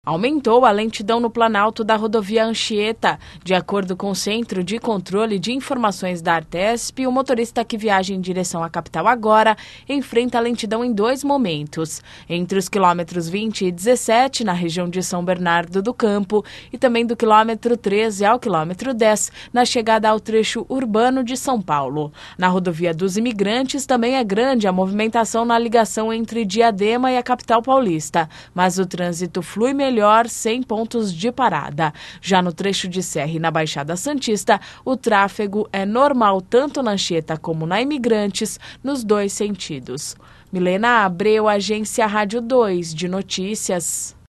Aumentou a lentidão no Planalto da rodovia Anchieta. De acordo com o Centro de Controle de Informações da Artesp, o motorista que viaja em direção à capital agora enfrenta a lentidão em dois momentos. Entre os quilômetros 20 e 17, na região de São Bernardo do Campo, e também do quilômetro 13 ao quilômetro 10, na chegada ao trecho urbano de São Paulo. Na rodovia dos Imigrantes também é grande a movimentação na ligação entre Diadema e a capital paulista, mas o trânsito flui melhor sem pontos de parada. Já no trecho de serra e na Baixada Santista, o tráfego é normal tanto na Anchieta como na Imigrantes, nos dois sentidos. Milena Abreu, Agência Rádio 2 de Notícias.